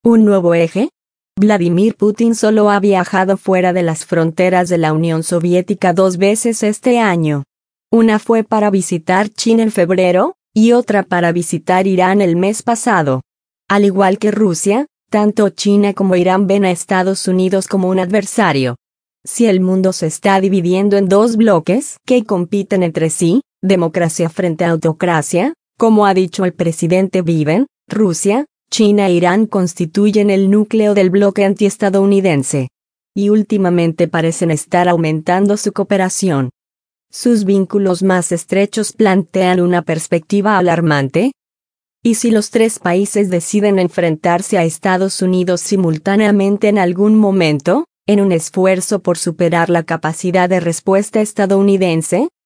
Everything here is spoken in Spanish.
¿Un nuevo eje? Vladimir Putin solo ha viajado fuera de las fronteras de la Unión Soviética 2 veces este año. Una fue para visitar China en febrero, y otra para visitar Irán el mes pasado. Al igual que Rusia, tanto China como Irán ven a Estados Unidos como un adversario. Si el mundo se está dividiendo en dos bloques que compiten entre sí, democracia frente a autocracia, como ha dicho el presidente Biden, Rusia, China e Irán constituyen el núcleo del bloque antiestadounidense. Y últimamente parecen estar aumentando su cooperación. Sus vínculos más estrechos plantean una perspectiva alarmante. ¿Y si los tres países deciden enfrentarse a Estados Unidos simultáneamente en algún momento, en un esfuerzo por superar la capacidad de respuesta estadounidense?